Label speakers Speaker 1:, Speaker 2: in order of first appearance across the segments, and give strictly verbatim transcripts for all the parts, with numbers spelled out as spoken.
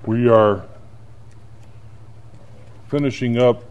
Speaker 1: We are finishing up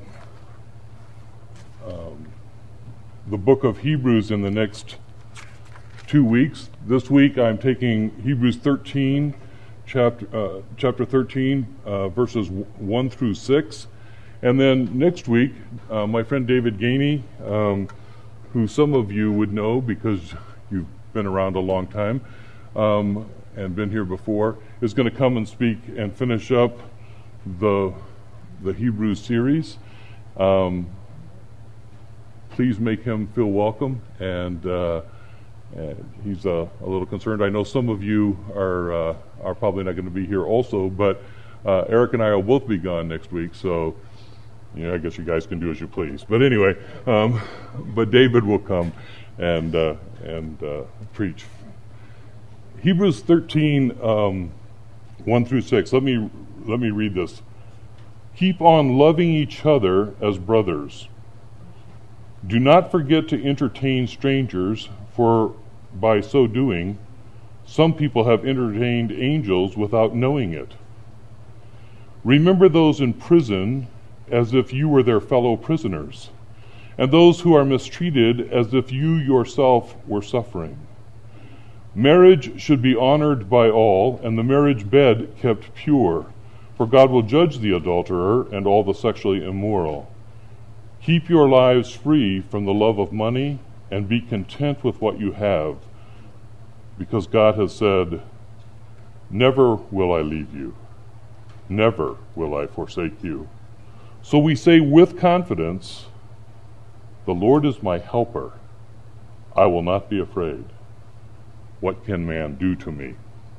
Speaker 1: um, the book of Hebrews in the next two weeks. This week I'm taking Hebrews thirteen, chapter uh, chapter thirteen, uh, verses one through six. And then next week, uh, my friend David Gainey, um, who some of you would know because you've been around a long time, um, and been here before, is going to come and speak and finish up the the Hebrews series. Um, please make him feel welcome, and, uh, and he's uh, a little concerned. I know some of you are uh, are probably not going to be here also, but uh, Eric and I will both be gone next week, so you know, I guess you guys can do as you please. But anyway, um, but David will come and uh, and uh, preach. Hebrews thirteen, um, one through six. Let me let me read this. Keep on loving each other as brothers. Do not forget to entertain strangers, for by so doing, some people have entertained angels without knowing it. Remember those in prison as if you were their fellow prisoners, and those who are mistreated as if you yourself were suffering. Marriage should be honored by all, and the marriage bed kept pure, for God will judge the adulterer and all the sexually immoral. Keep your lives free from the love of money, and be content with what you have, because God has said, "Never will I leave you, never will I forsake you." So we say with confidence, "The Lord is my helper. I will not be afraid. What can man do to me?"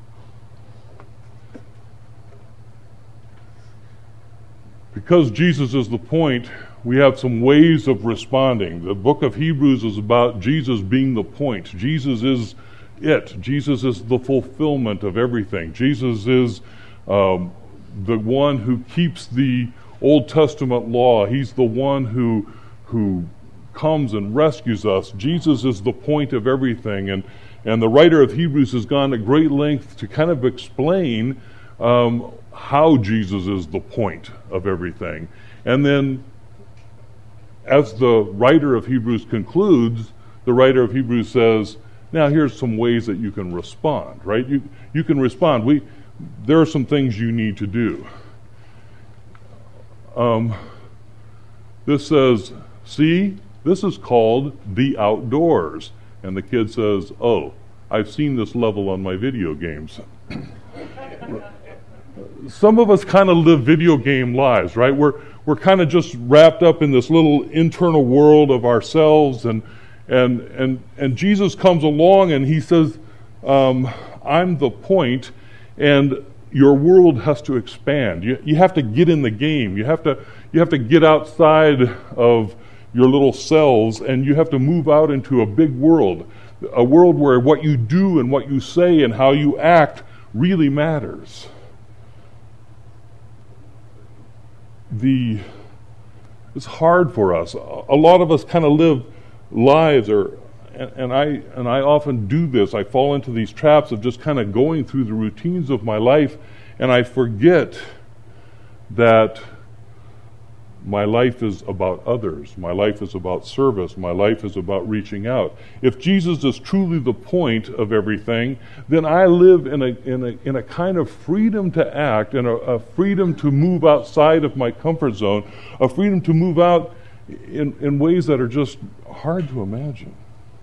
Speaker 1: Because Jesus is the point, we have some ways of responding. The book of Hebrews is about Jesus being the point. Jesus is it. Jesus is the fulfillment of everything. Jesus is um, the one who keeps the Old Testament law. He's the one who who comes and rescues us. Jesus is the point of everything. And And the writer of Hebrews has gone to great length to kind of explain um, how Jesus is the point of everything. And then, as the writer of Hebrews concludes, the writer of Hebrews says, now here's some ways that you can respond, right? You you can respond. We There are some things you need to do. Um, this says, see, this is called the outdoors. And the kid says, oh, I've seen this level on my video games. Some of us kind of live video game lives, right? We're we're kind of just wrapped up in this little internal world of ourselves, and and and and Jesus comes along and he says, um, I'm the point, and your world has to expand. You you have to get in the game. You have to you have to get outside of your little cells, and you have to move out into a big world, a world where what you do and what you say and how you act really matters. The it's hard for us. A lot of us kind of live lives, or and, and I and I often do this. I fall into these traps of just kind of going through the routines of my life, and I forget that my life is about others. My life is about service. My life is about reaching out. If Jesus is truly the point of everything, then I live in a in a in a kind of freedom to act, and a, a freedom to move outside of my comfort zone, a freedom to move out in, in ways that are just hard to imagine.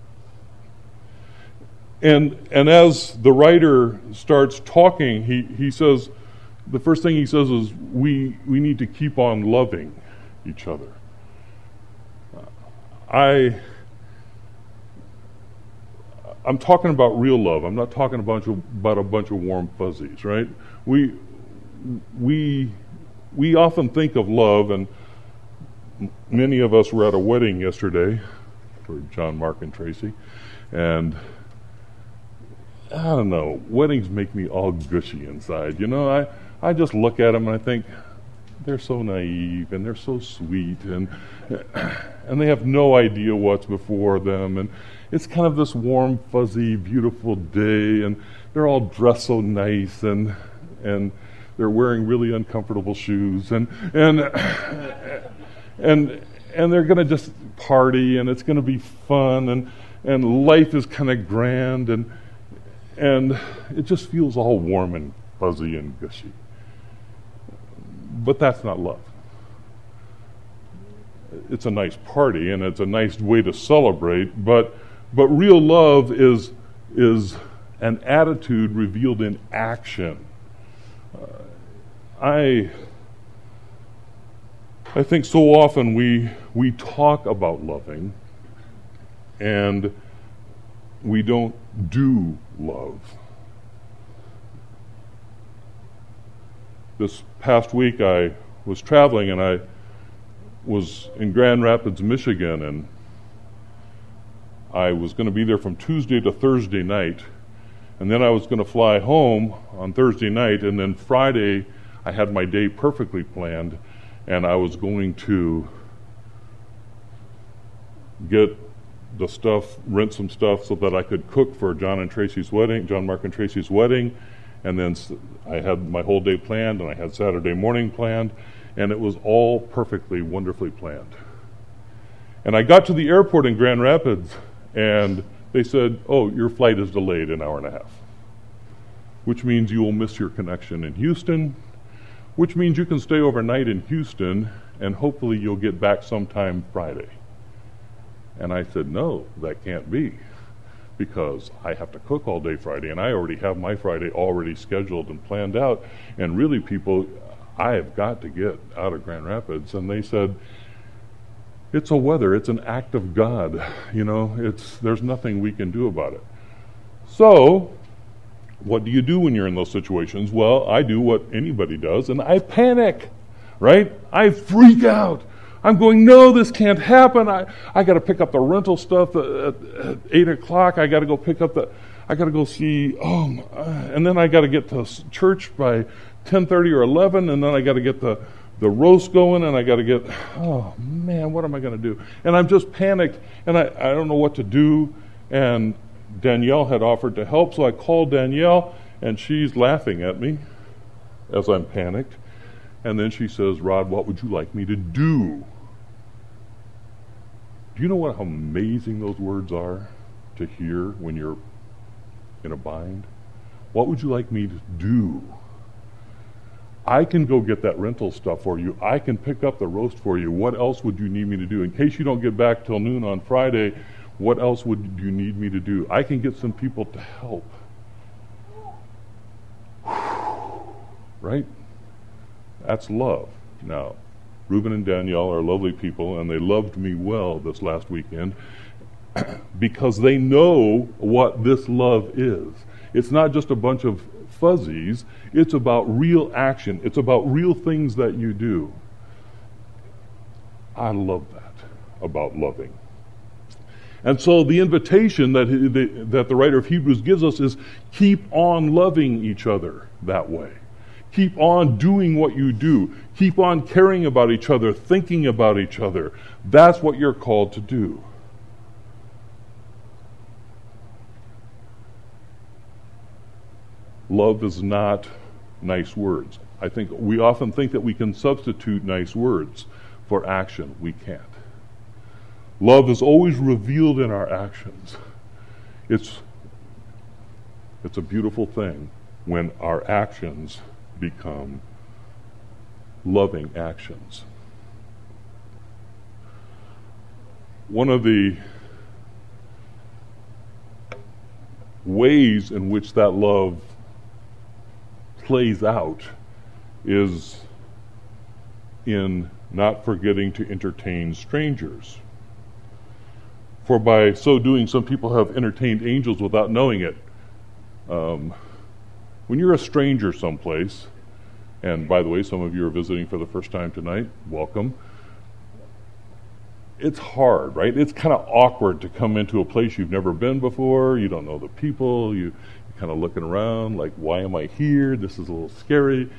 Speaker 1: And and as the writer starts talking, he, he says, the first thing he says is we we need to keep on loving each other. I, I'm talking about real love. I'm not talking about a bunch of, about a bunch of warm fuzzies, right? We, we, we often think of love, and many of us were at a wedding yesterday for John, Mark, and Tracy, and I don't know, weddings make me all gushy inside. You know, I, I just look at them and I think, they're so naive and they're so sweet, and and they have no idea what's before them, and it's kind of this warm, fuzzy, beautiful day, and they're all dressed so nice, and and they're wearing really uncomfortable shoes, and and and and they're going to just party, and it's going to be fun, and and life is kind of grand, and and it just feels all warm and fuzzy and gushy. But that's not love. It's a nice party, and it's a nice way to celebrate, but but real love is is an attitude revealed in action. Uh, I I think so often we we talk about loving, and we don't do love. This past week I was traveling, and I was in Grand Rapids, Michigan, and I was going to be there from Tuesday to Thursday night, and then I was going to fly home on Thursday night, and then Friday I had my day perfectly planned, and I was going to get the stuff, rent some stuff so that I could cook for John and Tracy's wedding, John, Mark, and Tracy's wedding, and then I had my whole day planned, and I had Saturday morning planned, and it was all perfectly, wonderfully planned. And I got to the airport in Grand Rapids, and they said, oh, your flight is delayed an hour and a half, which means you will miss your connection in Houston, which means you can stay overnight in Houston, and hopefully you'll get back sometime Friday. And I said, no, that can't be, because I have to cook all day Friday, and I already have my Friday already scheduled and planned out, and really, people, I have got to get out of Grand Rapids. And they said, it's a weather, it's an act of God, you know, it's there's nothing we can do about it. So, what do you do when you're in those situations? Well, I do what anybody does, and I panic, right? I freak out. I'm going, no, this can't happen. I, I got to pick up the rental stuff at, at, at eight o'clock. I got to go pick up the, I got to go see, oh, my, and then I got to get to church by ten thirty or eleven, and then I got to get the, the roast going, and I got to get, oh, man, what am I going to do? And I'm just panicked, and I, I don't know what to do, and Danielle had offered to help, so I called Danielle, and she's laughing at me as I'm panicked. And then she says, Rod, what would you like me to do? Do you know what how amazing those words are to hear when you're in a bind? What would you like me to do? I can go get that rental stuff for you. I can pick up the roast for you. What else would you need me to do? In case you don't get back till noon on Friday, what else would you need me to do? I can get some people to help. Right? That's love. Now, Reuben and Danielle are lovely people, and they loved me well this last weekend because they know what this love is. It's not just a bunch of fuzzies. It's about real action. It's about real things that you do. I love that about loving. And so the invitation that, that the writer of Hebrews gives us is keep on loving each other that way. Keep on doing what you do. Keep on caring about each other, thinking about each other. That's what you're called to do. Love is not nice words. I think we often think that we can substitute nice words for action. We can't. Love is always revealed in our actions. It's, it's a beautiful thing when our actions become loving actions. One of the ways in which that love plays out is in not forgetting to entertain strangers. For by so doing, some people have entertained angels without knowing it. Um, When you're a stranger someplace, and by the way, some of you are visiting for the first time tonight, welcome. It's hard, right? It's kind of awkward to come into a place you've never been before. You don't know the people. You, you're kind of looking around like, why am I here? This is a little scary.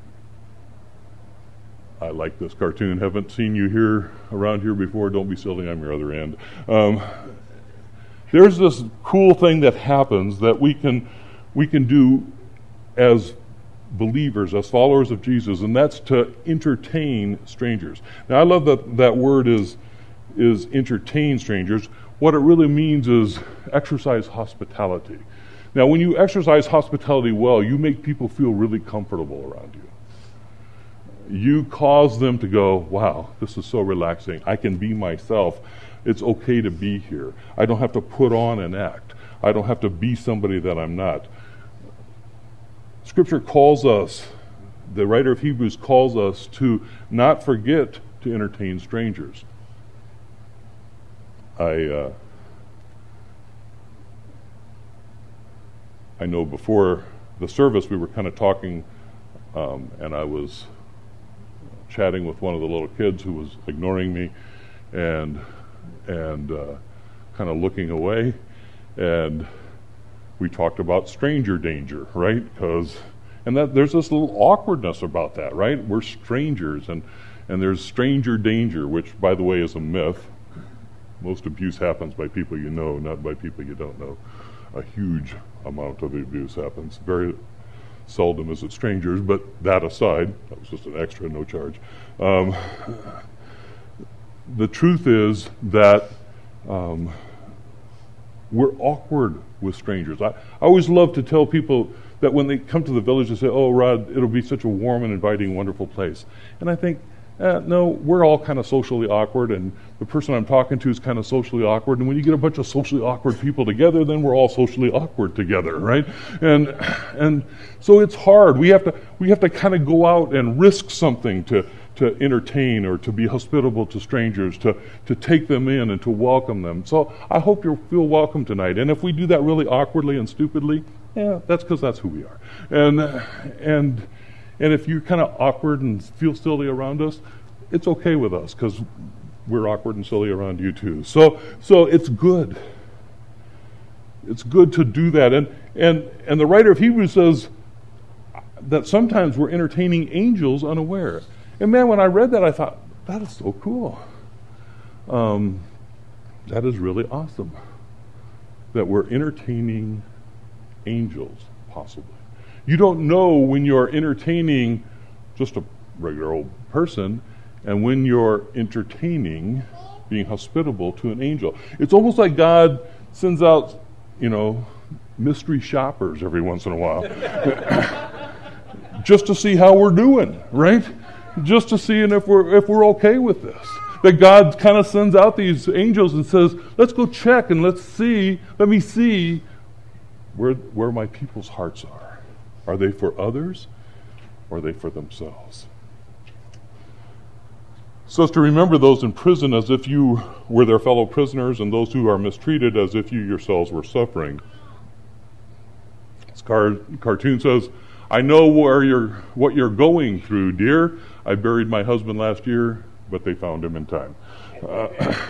Speaker 1: I like this cartoon. Haven't seen you here around here before. Don't be silly. I'm your other end. Um, there's this cool thing that happens that we can we can do as believers, as followers of Jesus, and that's to entertain strangers. Now, I love that that word is is entertain strangers. What it really means is exercise hospitality. Now, when you exercise hospitality well, you make people feel really comfortable around you. You cause them to go, wow, this is so relaxing. I can be myself. It's okay to be here. I don't have to put on an act. I don't have to be somebody that I'm not. Scripture calls us, the writer of Hebrews calls us to not forget to entertain strangers. I uh, I know before the service we were kind of talking, um, and I was chatting with one of the little kids who was ignoring me and and uh, kind of looking away, and we talked about stranger danger, right? Because and that there's this little awkwardness about that, right? We're strangers, and and there's stranger danger, which, by the way, is a myth. Most abuse happens by people you know, not by people you don't know. A huge amount of the abuse happens. Very seldom is it strangers, but that aside, that was just an extra, no charge. Um, the truth is that um, we're awkward with strangers. I, I always love to tell people that when they come to the village, they say, oh, Rod, it'll be such a warm and inviting, wonderful place. And I think, Uh, no, we're all kind of socially awkward, and the person I'm talking to is kind of socially awkward, and when you get a bunch of socially awkward people together, then we're all socially awkward together, right? And and so it's hard. We have to we have to kind of go out and risk something to to entertain or to be hospitable to strangers, to to take them in and to welcome them. So I hope you feel welcome tonight. And if we do that really awkwardly and stupidly, yeah, that's because that's who we are. And and. And if you're kind of awkward and feel silly around us, it's okay with us because we're awkward and silly around you too. So, so it's good. It's good to do that. And and and the writer of Hebrews says that sometimes we're entertaining angels unaware. And man, when I read that, I thought, that is so cool. Um, that is really awesome. That we're entertaining angels, possibly. You don't know when you're entertaining just a regular old person and when you're entertaining, being hospitable to an angel. It's almost like God sends out, you know, mystery shoppers every once in a while. Just to see how we're doing, right? Just to see if we're if we're okay with this. That God kind of sends out these angels and says, let's go check and let's see, let me see where where my people's hearts are. Are they for others, or are they for themselves? So as to remember those in prison as if you were their fellow prisoners, and those who are mistreated as if you yourselves were suffering. This car- cartoon says, I know where you're, what you're going through, dear. I buried my husband last year, but they found him in time. Uh,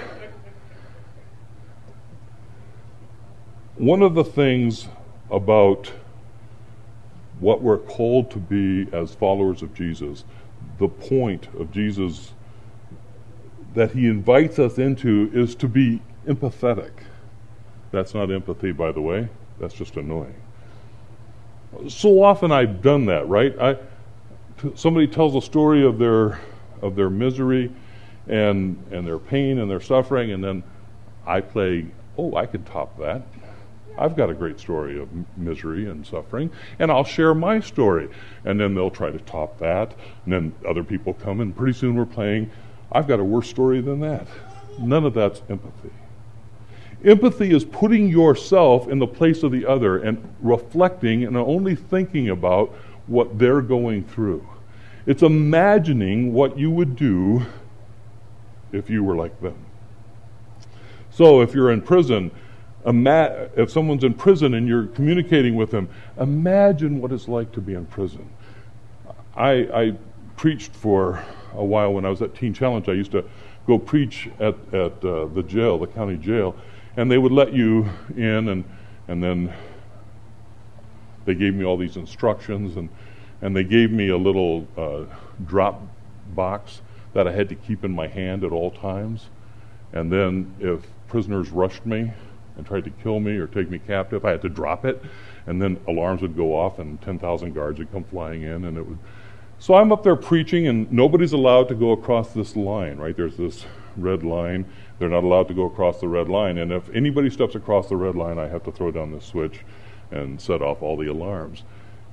Speaker 1: one of the things about what we're called to be as followers of Jesus, the point of Jesus that he invites us into is to be empathetic. That's not empathy, by the way. That's just annoying. So often I've done that, right? I, t- somebody tells a story of their of their misery and and their pain and their suffering, and then I play, oh, I could top that. I've got a great story of m- misery and suffering, and I'll share my story. And then they'll try to top that, and then other people come, and pretty soon we're playing, I've got a worse story than that. None of that's empathy. Empathy is putting yourself in the place of the other and reflecting and only thinking about what they're going through. It's imagining what you would do if you were like them. So if you're in prison, ima- if someone's in prison and you're communicating with them, imagine what it's like to be in prison. I, I preached for a while when I was at Teen Challenge. I used to go preach at, at uh, the jail, the county jail, and they would let you in, and and then they gave me all these instructions, and, and they gave me a little uh, drop box that I had to keep in my hand at all times. And then if prisoners rushed me and tried to kill me or take me captive, I had to drop it. and then alarms would go off, and ten thousand guards would come flying in, and it would. So I'm up there preaching, and nobody's allowed to go across this line, right? There's this red line. They're not allowed to go across the red line, and if anybody steps across the red line, I have to throw down this switch and set off all the alarms.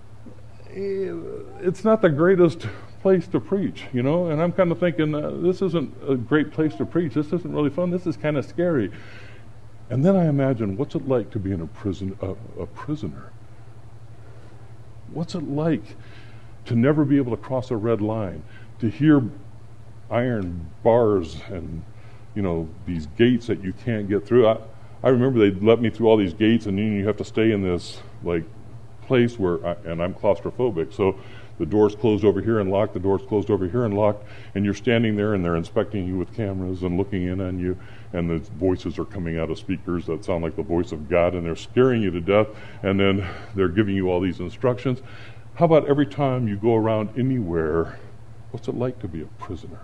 Speaker 1: It's not the greatest place to preach, you know, and I'm kind of thinking, uh, this isn't a great place to preach. This isn't really fun. This is kind of scary. And then I imagine, what's it like to be in a prison, a, a prisoner? What's it like to never be able to cross a red line, to hear iron bars and, you know, these gates that you can't get through? I, I remember they'd let me through all these gates, and then you have to stay in this, like, place where, I, and I'm claustrophobic, so the door's closed over here and locked, the door's closed over here and locked, and you're standing there and they're inspecting you with cameras and looking in on you, and the voices are coming out of speakers that sound like the voice of God, and they're scaring you to death, and then they're giving you all these instructions. How about every time you go around anywhere, what's it like to be a prisoner?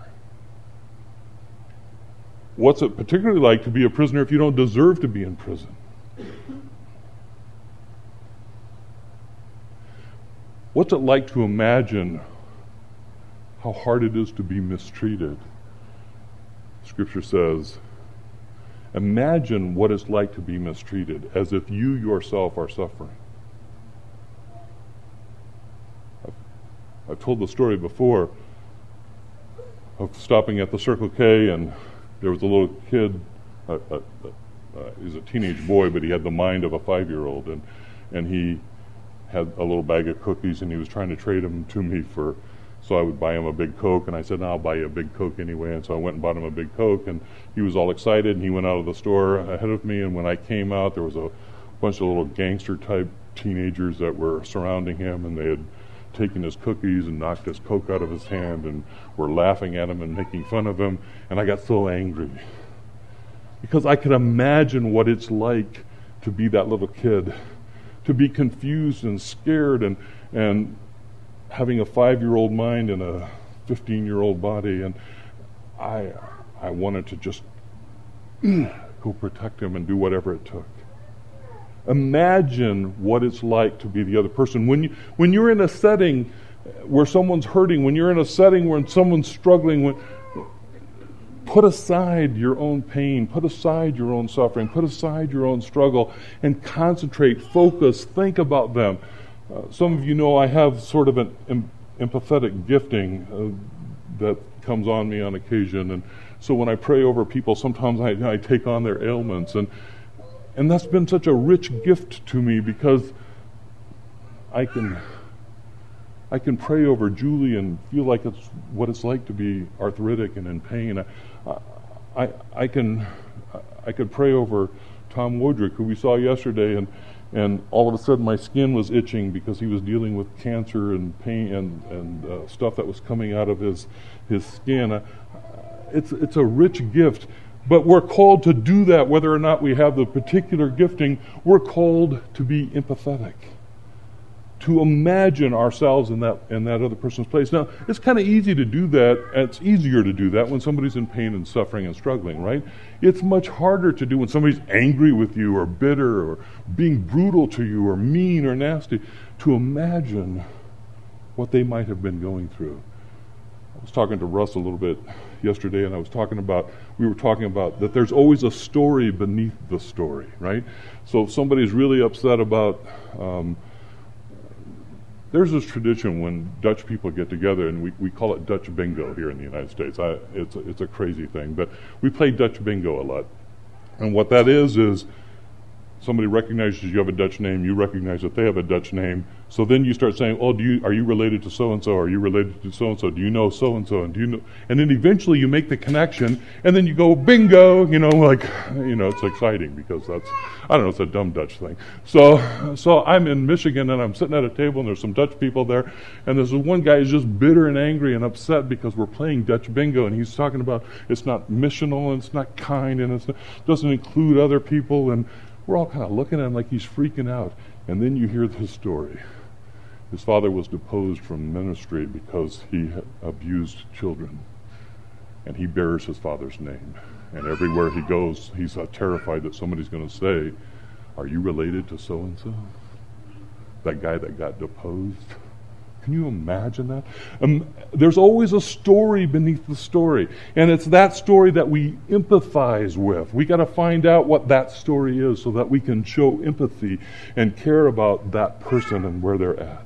Speaker 1: What's it particularly like to be a prisoner if you don't deserve to be in prison? What's it like to imagine how hard it is to be mistreated? Scripture says, imagine what it's like to be mistreated, as if you yourself are suffering. I've, I've told the story before of stopping at the Circle K, and there was a little kid, uh, uh, uh, he's a teenage boy, but he had the mind of a five-year-old, and, and he had a little bag of cookies, and he was trying to trade them to me for, so I would buy him a big Coke, and I said, no, I'll buy you a big Coke anyway, and so I went and bought him a big Coke, and he was all excited, and he went out of the store ahead of me, and when I came out, there was a bunch of little gangster-type teenagers that were surrounding him, and they had taken his cookies and knocked his Coke out of his hand, and were laughing at him and making fun of him, and I got so angry, because I could imagine what it's like to be that little kid, to be confused and scared and and having a five-year-old mind and a fifteen-year-old body, and I I wanted to just go protect him and do whatever it took. Imagine what it's like to be the other person. When you when you're in a setting where someone's hurting, when you're in a setting where someone's struggling, when put aside your own pain, put aside your own suffering, put aside your own struggle, and concentrate, focus, think about them. Uh, some of you know I have sort of an em- empathetic gifting uh, that comes on me on occasion, and so when I pray over people, sometimes I, I take on their ailments, and and that's been such a rich gift to me, because I can I can pray over Julie and feel like it's what it's like to be arthritic and in pain. I, I, I can I could pray over Tom Wodrick, who we saw yesterday, and and all of a sudden my skin was itching because he was dealing with cancer and pain and and uh, stuff that was coming out of his his skin. Uh, it's it's a rich gift, but we're called to do that whether or not we have the particular gifting. We're called to be empathetic, to imagine ourselves in that in that other person's place. Now, it's kind of easy to do that, and it's easier to do that when somebody's in pain and suffering and struggling, right? It's much harder to do when somebody's angry with you or bitter or being brutal to you or mean or nasty, to imagine what they might have been going through. I was talking to Russ a little bit yesterday, and I was talking about, we were talking about that there's always a story beneath the story, right? So if somebody's really upset about um, there's this tradition when Dutch people get together, and we, we call it Dutch bingo here in the United States. I, it's, a, it's a crazy thing, but we play Dutch bingo a lot. And what that is, is somebody recognizes you have a Dutch name, you recognize that they have a Dutch name, so then you start saying, oh, do you, are you related to so-and-so? Are you related to so-and-so? Do you know so-and-so? And do you know? And then eventually you make the connection, and then you go, bingo, you know, like, you know, it's exciting because that's, I don't know, it's a dumb Dutch thing. So so I'm in Michigan, and I'm sitting at a table, and there's some Dutch people there, and there's one guy who's just bitter and angry and upset because we're playing Dutch bingo, and he's talking about it's not missional, and it's not kind, and it doesn't include other people, and we're all kind of looking at him like he's freaking out. And then you hear his story. His father was deposed from ministry because he abused children. And he bears his father's name. And everywhere he goes, he's uh, terrified that somebody's going to say, are you related to so-and-so? that guy that got deposed. Can you imagine that? Um, there's always a story beneath the story, and it's that story that we empathize with. We got to find out what that story is so that we can show empathy and care about that person and where they're at.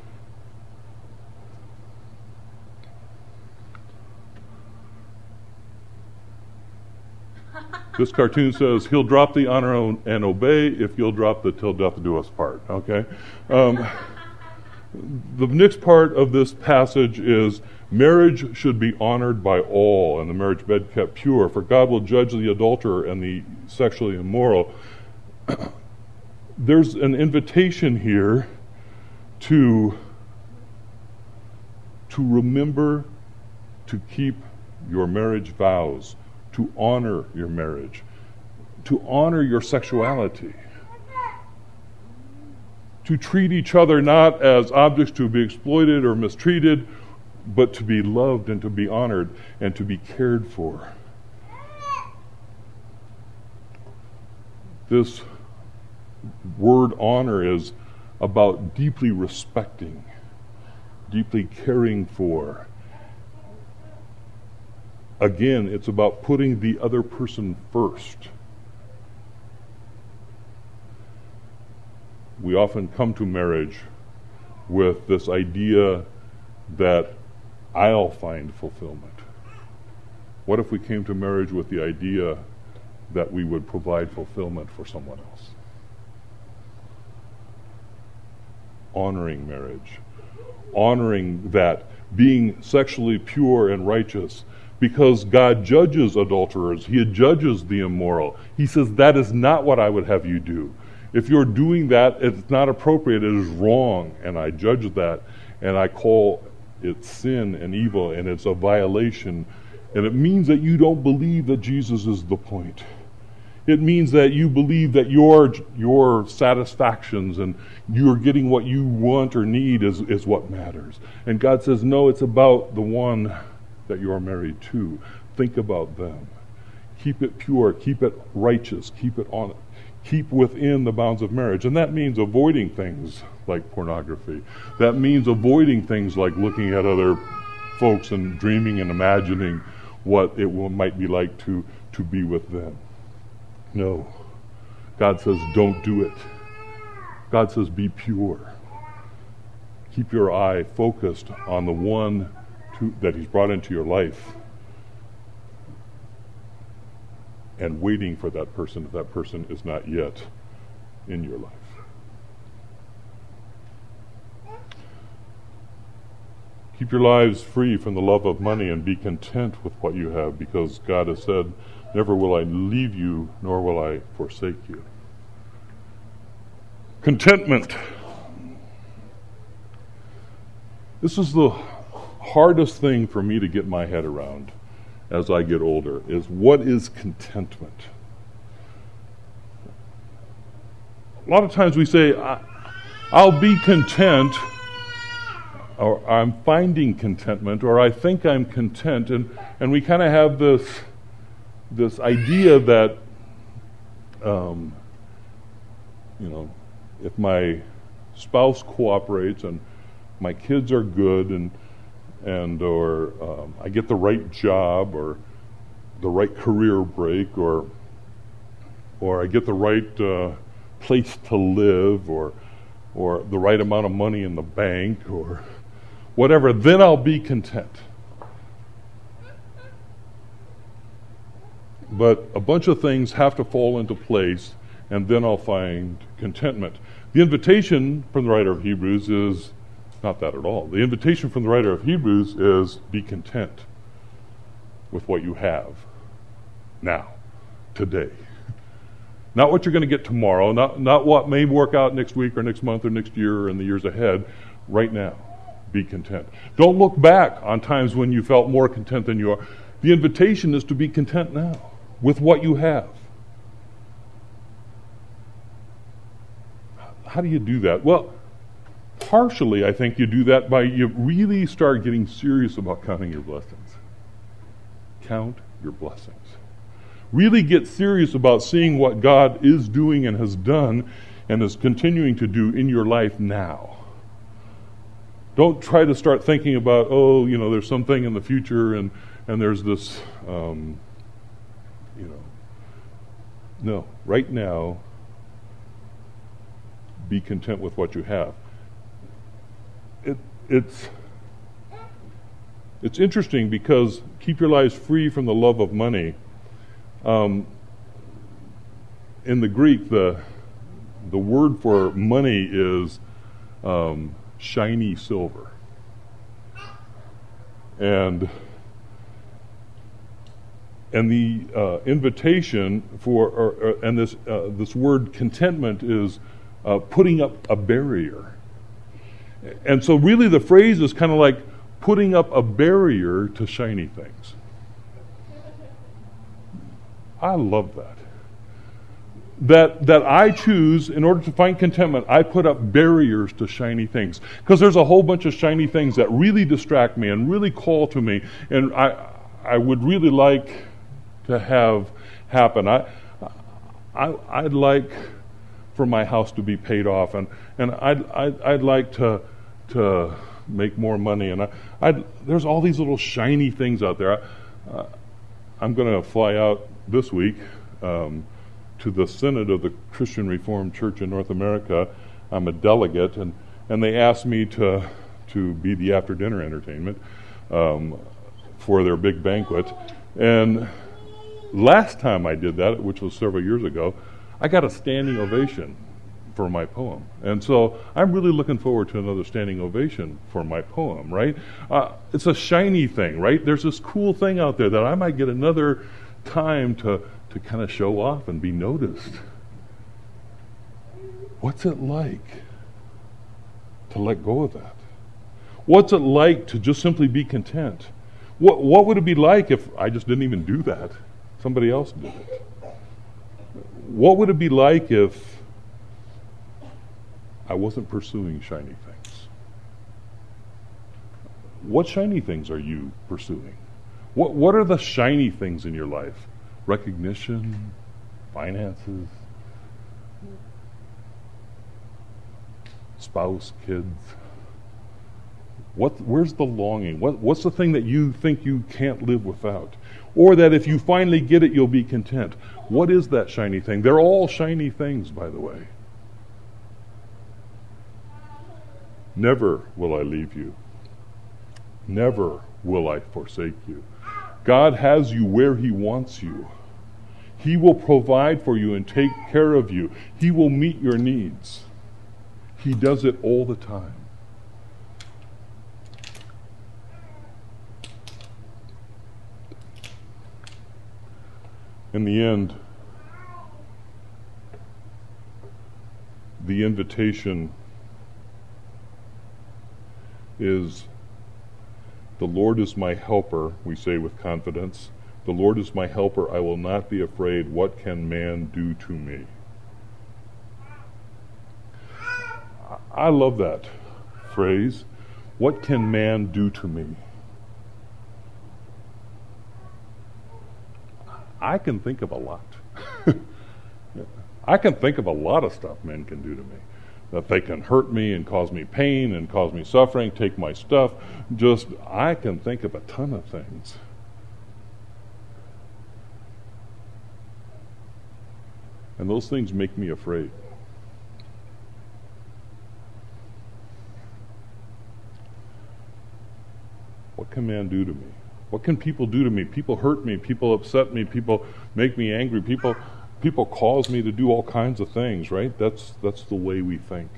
Speaker 1: This cartoon says, he'll drop the honor and obey if you'll drop the till death do us part, okay? Um, the next part of this passage is, marriage should be honored by all, and the marriage bed kept pure, for God will judge the adulterer and the sexually immoral. There's an invitation here to, to remember to keep your marriage vows, to honor your marriage, to honor your sexuality, to treat each other not as objects to be exploited or mistreated, but to be loved and to be honored and to be cared for. This word honor is about deeply respecting, deeply caring for. Again, it's about putting the other person first. We often come to marriage with this idea that I'll find fulfillment. What if we came to marriage with the idea that we would provide fulfillment for someone else? Honoring marriage. Honoring that, being sexually pure and righteous, because God judges adulterers. He judges the immoral. He says, that is not what I would have you do. If you're doing that, it's not appropriate, it is wrong, and I judge that, and I call it sin and evil, and it's a violation, and it means that you don't believe that Jesus is the point. It means that you believe that your your satisfactions and you're getting what you want or need is, is what matters. And God says, no, it's about the one that you're married to. Think about them. Keep it pure, keep it righteous, keep it on keep within the bounds of marriage. And that means avoiding things like pornography. That means avoiding things like looking at other folks and dreaming and imagining what it will, might be like to, to be with them. No. God says, don't do it. God says, be pure. Keep your eye focused on the one to, that He's brought into your life, and waiting for that person if that person is not yet in your life. Keep your lives free from the love of money and be content with what you have, because God has said, never will I leave you, nor will I forsake you. Contentment. This is the hardest thing for me to get my head around as I get older, is what is contentment? A lot of times we say, I, I'll be content, or I'm finding contentment, or I think I'm content, and, and we kind of have this this idea that, um, you know, if my spouse cooperates and my kids are good and and or um, I get the right job or the right career break or or I get the right uh, place to live or or the right amount of money in the bank or whatever, then I'll be content. But a bunch of things have to fall into place, and then I'll find contentment. The invitation from the writer of Hebrews is not that at all. The invitation from the writer of Hebrews is be content with what you have now, today. Not what you're going to get tomorrow, not, not what may work out next week or next month or next year or in the years ahead. Right now, be content. Don't look back on times when you felt more content than you are. The invitation is to be content now with what you have. How do you do that? Well, partially, I think you do that by you really start getting serious about counting your blessings. Count your blessings. Really get serious about seeing what God is doing and has done and is continuing to do in your life now. Don't try to start thinking about, oh, you know, there's something in the future and, and there's this, um, you know. No, right now, be content with what you have. It, it's, it's interesting because keep your lives free from the love of money. Um, in the Greek, the the word for money is um, shiny silver, and and the uh, invitation for or, or, and this uh, this word contentment is uh, putting up a barrier, and so really the phrase is kind of like putting up a barrier to shiny things. I love that. That that I choose, in order to find contentment, I put up barriers to shiny things. Because there's a whole bunch of shiny things that really distract me and really call to me, and I I would really like to have happen. I, I I'd like for my house to be paid off, and, and I'd, I'd I'd like to to make more money, and I I'd, there's all these little shiny things out there. I, uh, I'm going to fly out this week um, to the Synod of the Christian Reformed Church in North America. I'm a delegate, and, and they asked me to to be the after dinner entertainment um, for their big banquet. And last time I did that, which was several years ago, I got a standing ovation for my poem. And so I'm really looking forward to another standing ovation for my poem, right? Uh, it's a shiny thing, right? There's this cool thing out there that I might get another time to, to kind of show off and be noticed. What's it like to let go of that? What's it like to just simply be content? What what would it be like if I just didn't even do that? Somebody else did it. What would it be like if I wasn't pursuing shiny things? What shiny things are you pursuing? What what are the shiny things in your life? Recognition, finances, spouse, kids. What where's the longing? What what's the thing that you think you can't live without? Or that if you finally get it, you'll be content. What is that shiny thing? They're all shiny things, by the way. Never will I leave you. Never will I forsake you. God has you where He wants you. He will provide for you and take care of you. He will meet your needs. He does it all the time. In the end, the invitation is, the Lord is my helper, we say with confidence. The Lord is my helper, I will not be afraid. What can man do to me? I love that phrase. What can man do to me? I can think of a lot. I can think of a lot of stuff men can do to me. That they can hurt me and cause me pain and cause me suffering, take my stuff. Just, I can think of a ton of things. And those things make me afraid. What can man do to me? What can people do to me? People hurt me. People upset me. People make me angry. People people cause me to do all kinds of things, right? That's that's the way we think.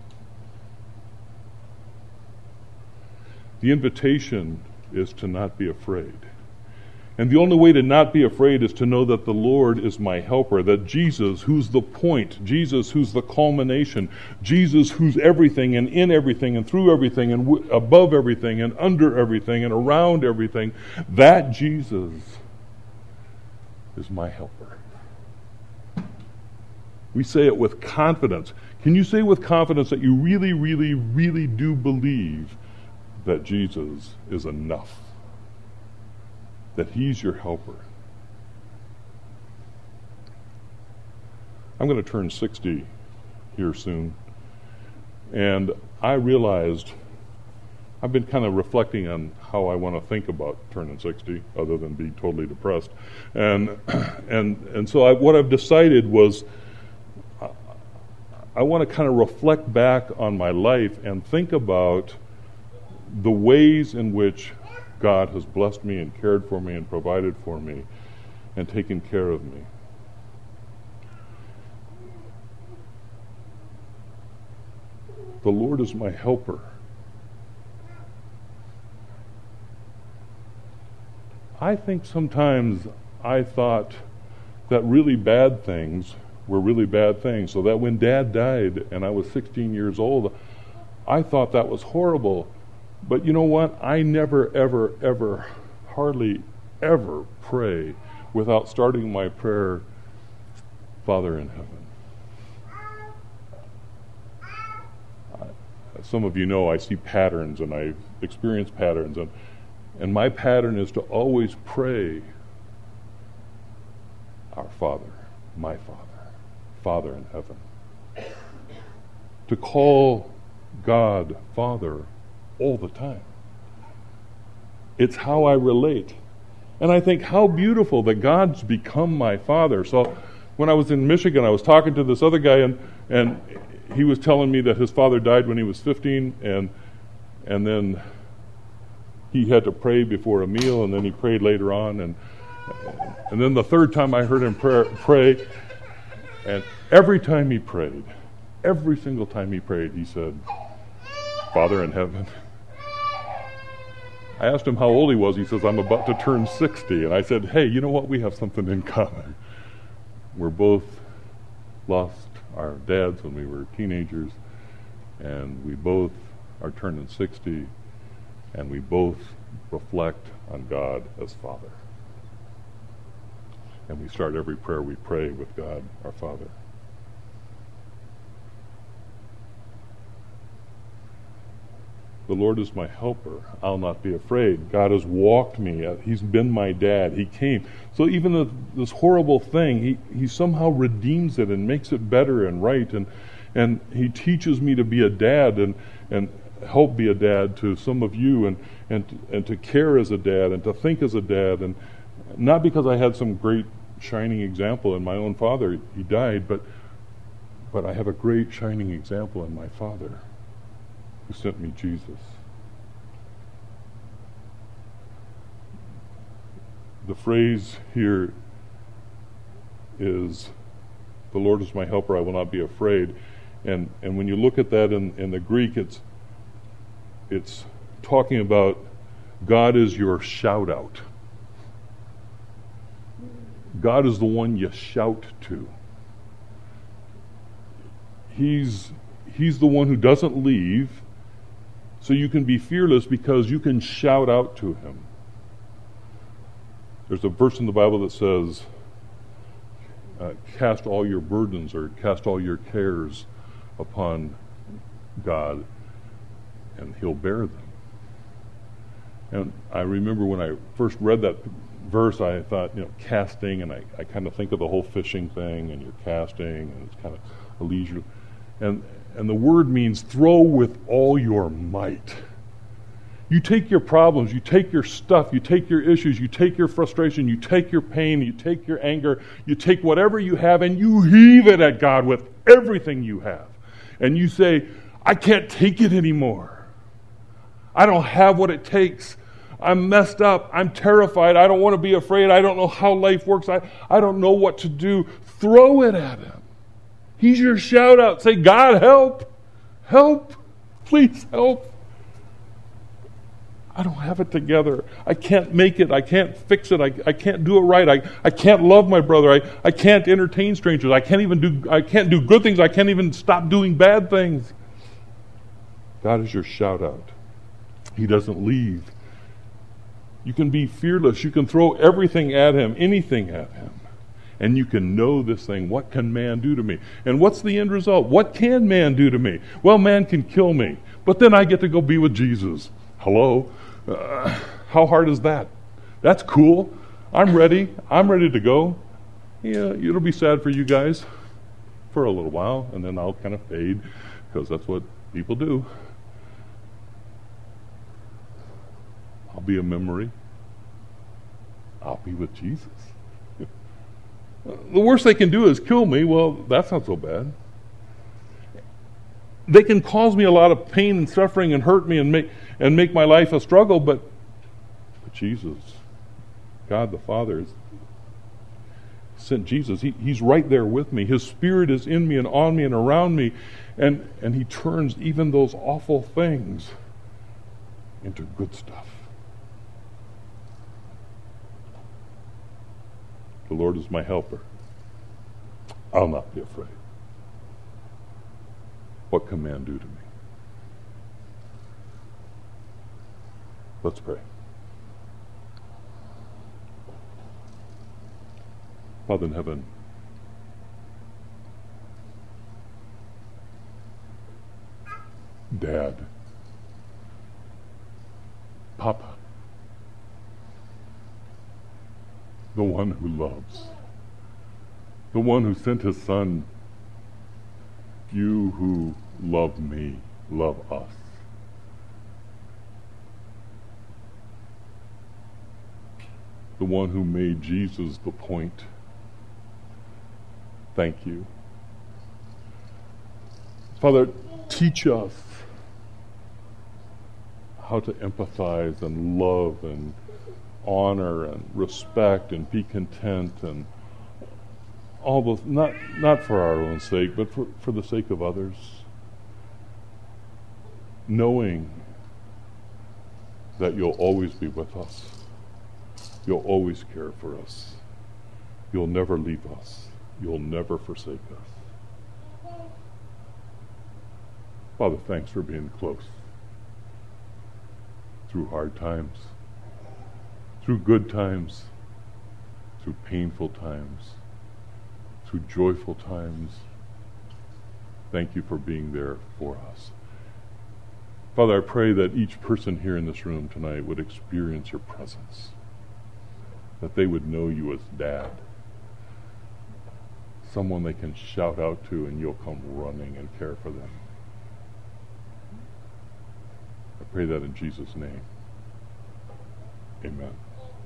Speaker 1: The invitation is to not be afraid. And the only way to not be afraid is to know that the Lord is my helper, that Jesus, who's the point, Jesus, who's the culmination, Jesus, who's everything and in everything and through everything and w- above everything and under everything and around everything, that Jesus is my helper. We say it with confidence. Can you say with confidence that you really, really, really do believe that Jesus is enough? That He's your helper? I'm going to turn sixty here soon. And I realized I've been kind of reflecting on how I want to think about turning sixty, other than be totally depressed. And and and so I, what I've decided was I, I want to kind of reflect back on my life and think about the ways in which God has blessed me and cared for me and provided for me and taken care of me. The Lord is my helper. I think sometimes I thought that really bad things were really bad things, so that when Dad died and I was sixteen years old, I thought that was horrible. But you know what? I never, ever, ever, hardly ever pray without starting my prayer, Father in heaven. Some of you know I see patterns and I experience patterns, and and my pattern is to always pray, our Father, my Father, Father in heaven. To call God Father all the time. It's how I relate. And I think how beautiful that God's become my Father. So when I was in Michigan, I was talking to this other guy, and and he was telling me that his father died when he was fifteen, and and then he had to pray before a meal, and then he prayed later on, and and then the third time I heard him pray, pray, and every time he prayed, every single time he prayed, he said, Father in heaven. I asked him how old he was. He says, I'm about to turn sixty. And I said, hey, you know what? We have something in common. We're both lost our dads when we were teenagers, and we both are turning sixty, and we both reflect on God as Father. And we start every prayer we pray with God, our Father. The Lord is my helper. I'll not be afraid. God has walked me. He's been my dad. He came. So even the, this horrible thing, he, he somehow redeems it and makes it better and right. And and he teaches me to be a dad and, and help be a dad to some of you, and, and, and to care as a dad and to think as a dad. And not because I had some great shining example in my own father. He died, but but I have a great shining example in my Father, who sent me Jesus. The phrase here is, the Lord is my helper, I will not be afraid. And and when you look at that in, in the Greek, it's it's talking about God is your shout out. God is the one you shout to. He's He's the one who doesn't leave, so you can be fearless because you can shout out to him. There's a verse in the Bible that says, uh, cast all your burdens or cast all your cares upon God, and he'll bear them. And I remember when I first read that verse, I thought, you know, casting, and I, I kind of think of the whole fishing thing, and you're casting, and it's kind of a leisure. And and the word means throw with all your might. You take your problems, you take your stuff, you take your issues, you take your frustration, you take your pain, you take your anger, you take whatever you have, and you heave it at God with everything you have. And you say, I can't take it anymore. I don't have what it takes. I'm messed up. I'm terrified. I don't want to be afraid. I don't know how life works. I, I don't know what to do. Throw it at him. He's your shout out. Say, God, help. Help. Please help. I don't have it together. I can't make it. I can't fix it. I, I can't do it right. I, I can't love my brother. I, I can't entertain strangers. I can't even do I can't do good things. I can't even stop doing bad things. God is your shout out. He doesn't leave. You can be fearless. You can throw everything at him, anything at him. And you can know this thing, what can man do to me? And what's the end result? What can man do to me? Well, man can kill me, but then I get to go be with Jesus. Hello? Uh, how hard is that? That's cool. I'm ready. I'm ready to go. Yeah, it'll be sad for you guys. for a little while, and then I'll kind of fade, because that's what people do. I'll be a memory. I'll be with Jesus. The worst they can do is kill me. Well, that's not so bad. They can cause me a lot of pain and suffering and hurt me and make and make my life a struggle, but, but Jesus, God the Father, has sent Jesus. He, he's right there with me. His Spirit is in me and on me and around me, and, and He turns even those awful things into good stuff. The Lord is my helper. I'll not be afraid. What can man do to me? Let's pray. Father in heaven, Dad, Papa, the one who loves, the one who sent His Son, you who love me, love us. The one who made Jesus the point. Thank you. Father, teach us how to empathize and love and honor and respect and be content and all those, not not for our own sake, but for, for the sake of others. Knowing that you'll always be with us. You'll always care for us. You'll never leave us. You'll never forsake us. Father, thanks for being close. Through hard times, through good times, through painful times, through joyful times. Thank you for being there for us. Father, I pray that each person here in this room tonight would experience your presence, that they would know you as Dad, someone they can shout out to and you'll come running and care for them. I pray that in Jesus' name. Amen.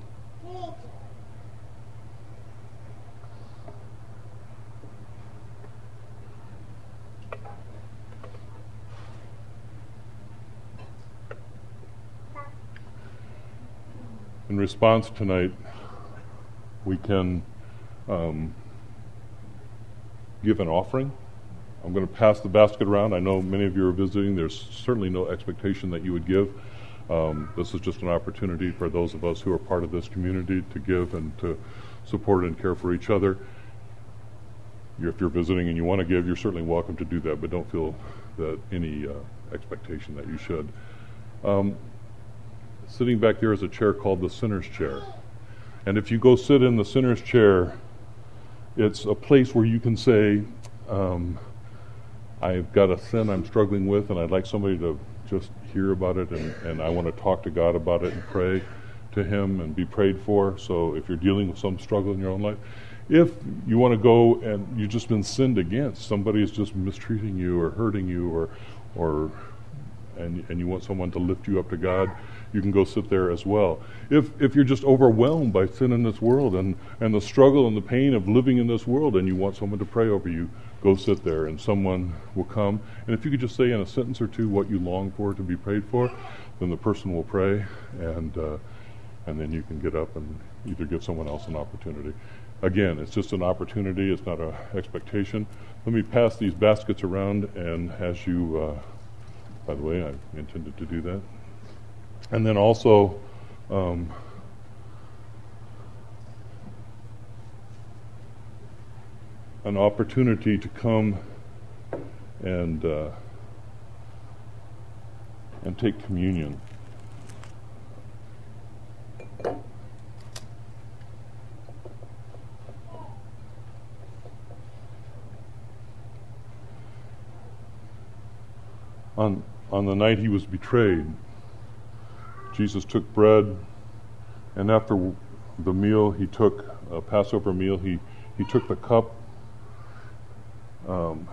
Speaker 1: In response tonight, we can um, give an offering. I'm going to pass the basket around. I know many of you are visiting. There's certainly no expectation that you would give. Um, this is just an opportunity for those of us who are part of this community to give and to support and care for each other. You're, if you're visiting and you want to give, you're certainly welcome to do that, but don't feel that any uh, expectation that you should. Um, Sitting back there is a chair called the sinner's chair. And if you go sit in the sinner's chair, it's a place where you can say, um, I've got a sin I'm struggling with and I'd like somebody to just hear about it, and, and I want to talk to God about it and pray to Him and be prayed for. So if you're dealing with some struggle in your own life, if you want to go and you've just been sinned against, somebody is just mistreating you or hurting you, or or and and you want someone to lift you up to God, you can go sit there as well. If if you're just overwhelmed by sin in this world and, and the struggle and the pain of living in this world, and you want someone to pray over you, go sit there and someone will come. And if you could just say in a sentence or two what you long for to be prayed for, then the person will pray, and uh, and then you can get up and either give someone else an opportunity. Again, it's just an opportunity. It's not an expectation. Let me pass these baskets around, and as you, uh, by the way, I intended to do that. And then also, um, an opportunity to come and uh, and take communion. On on the night He was betrayed, Jesus took bread, and after the meal, He took a Passover meal. He he took the cup Um,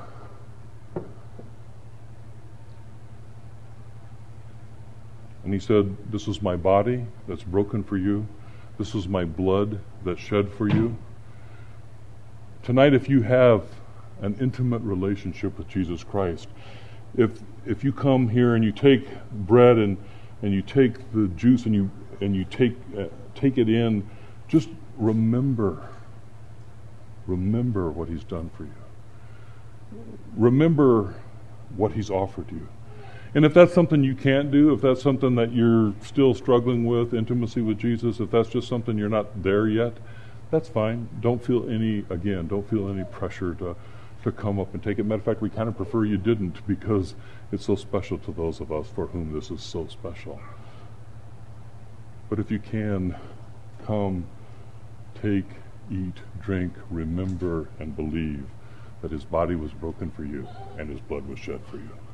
Speaker 1: and he said, this is my body that's broken for you. This is my blood that's shed for you. Tonight, if you have an intimate relationship with Jesus Christ, if if you come here and you take bread and and you take the juice and you and you take uh, take it in, just remember, remember what he's done for you. Remember what he's offered you. And if that's something you can't do, if that's something that you're still struggling with, intimacy with Jesus, if that's just something you're not there yet, that's fine. Don't feel any, again, don't feel any pressure to, to come up and take it. Matter of fact, we kind of prefer you didn't, because it's so special to those of us for whom this is so special. But if you can, come, take, eat, drink, remember, and believe that his body was broken for you and his blood was shed for you.